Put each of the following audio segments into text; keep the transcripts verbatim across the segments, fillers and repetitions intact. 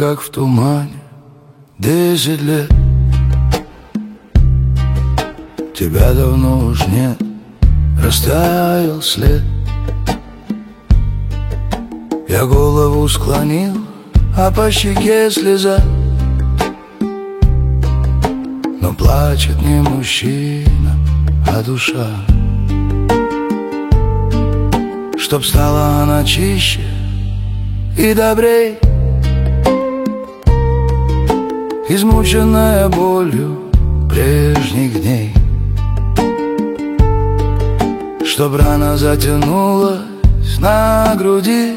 как в тумане, десять лет. Тебя давно уж нет, растаял след. Я голову склонил, а по щеке слеза. Но плачет не мужчина, а душа. Чтоб стала она чище и добрей, измученная болью прежних дней. Чтоб рана затянулась на груди.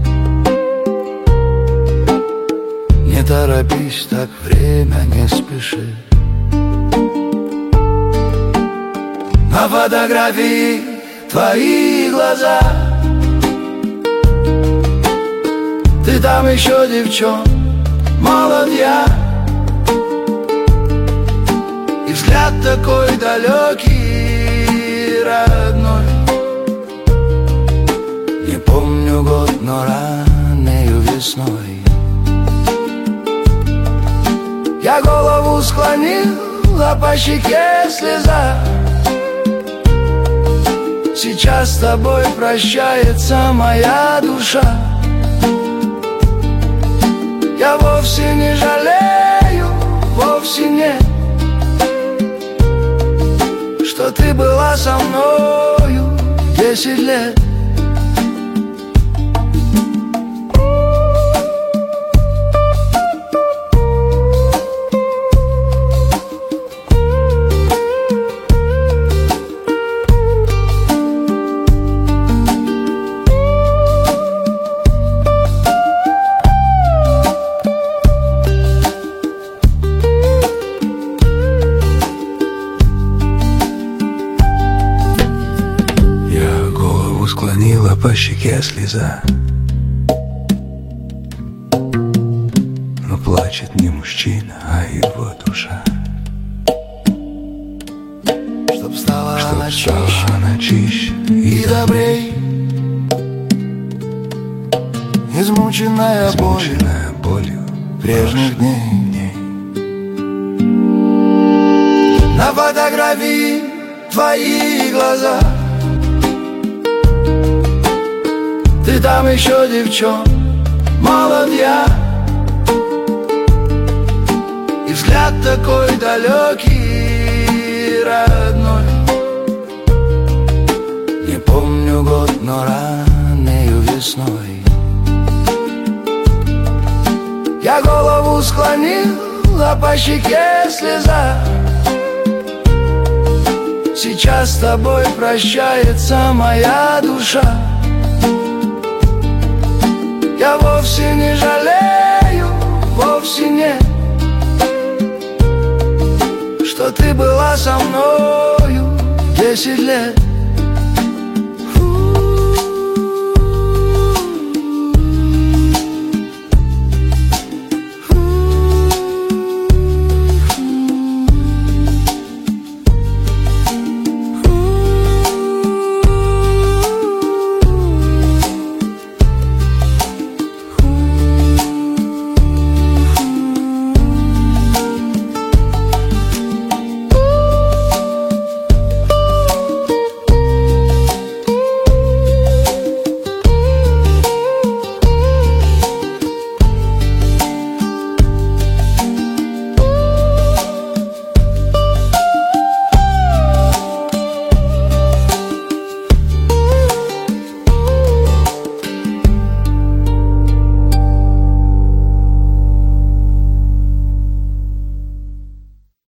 Не торопись, так время не спеши. На фотографии твои глаза. Ты там еще девчон, молод я. И взгляд такой далекий, родной. Не помню год, но раннею весной я голову склонил, а по щеке слеза. Сейчас с тобой прощается моя душа. Я вовсе не жалею, вовсе нет, что ты была со мною десять лет. Склонила по щеке слеза. Но плачет не мужчина, а его душа. Чтоб стала Чтоб она стала чище она чище и добрей, измученная, измученная болью прежних дней. дней. На фотографии твои глаза. Ты там еще девчон, молод я. И взгляд такой далекий, родной. Не помню год, но раннею весной я голову склонил, а по щеке слеза. Сейчас с тобой прощается моя душа. Я вовсе не жалею, вовсе нет, что ты была со мною десять лет.